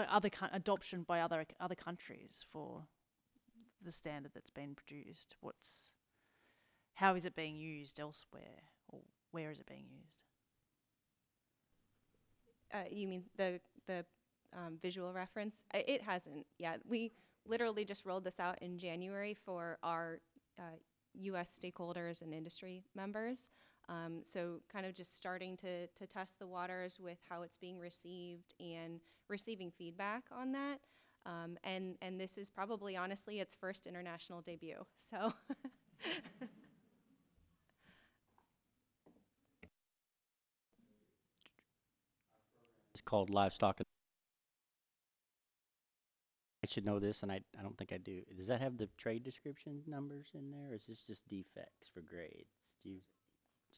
like adoption by other countries for the standard that's been produced? How is it being used elsewhere, or where is it being used? You mean the visual reference? It hasn't yet. We literally just rolled this out in January for our U.S. stakeholders and industry members. So kind of just starting to test the waters with how it's being received and receiving feedback on that. And this is probably honestly its first international debut. So It's called livestock. I should know this, and I don't think I do. Does that have the trade description numbers in there, or is this just defects for grades? Do you?